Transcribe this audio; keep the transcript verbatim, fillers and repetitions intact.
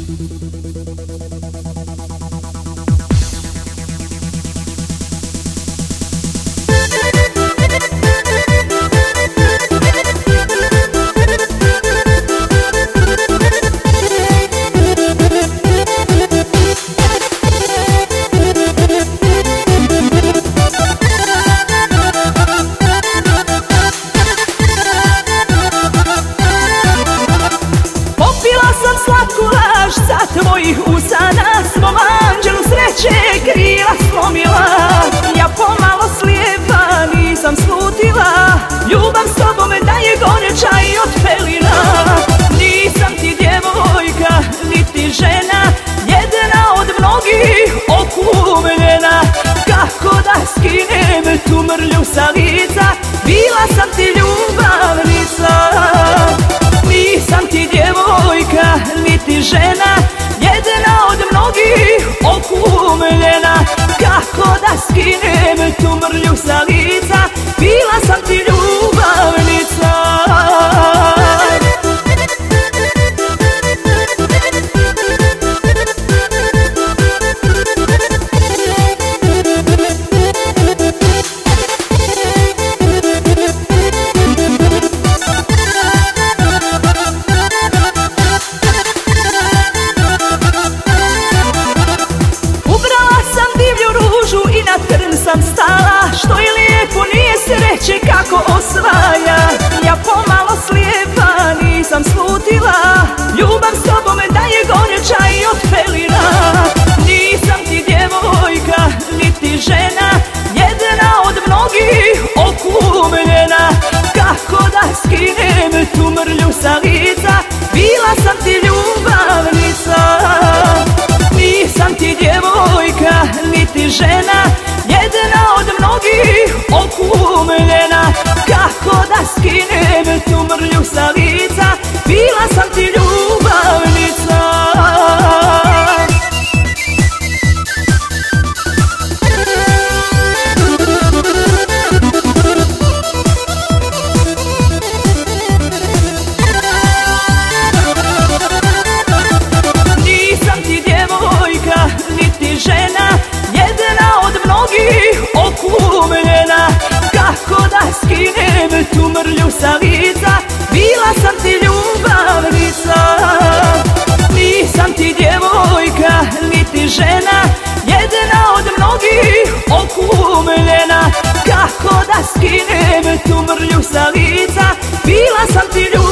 Tvojih usana svom anđelu sreće krila slomila. Ja pomalo slijepa nisam slutila, ljubav s tobom daje goreča i od pelina. Nisam ti djevojka, niti žena, jedna od mnogih okumljena. Kako da skinem tu mrlju sa lica, bila sam ti ljubavnica. Nisam ti djevojka, niti žena, jedna od mnogih okumljena. Kako da skinem tu mrlju sa lica, bila sam ti ljubavnica. Sam stala, što je lijepo nije sreće kako osvaja. Ja pomalo slijepa nisam slutila, ljubav s tobom daje goreča i od pelina. Nisam ti djevojka, niti žena, jedna od mnogih okumljena. Kako da skinem tu mrlju sa lica, bila sam ti ljubavnica. Nisam ti djevojka, niti žena, jedna od mnogih okumljena. Kako da skinem tu mrlju sa lica, bila sam ti ljubavnica. Nisam ti djevojka, niti žena, jedna od mnogih okumljena. Kako da skinem tu mrlju sa lica, bila sam ti ljubavnica. Nisam ti djevojka, niti žena, jedna od mnogih okumljena. Kako da skinem tu mrlju sa lica, bila sam ti ljubavnica.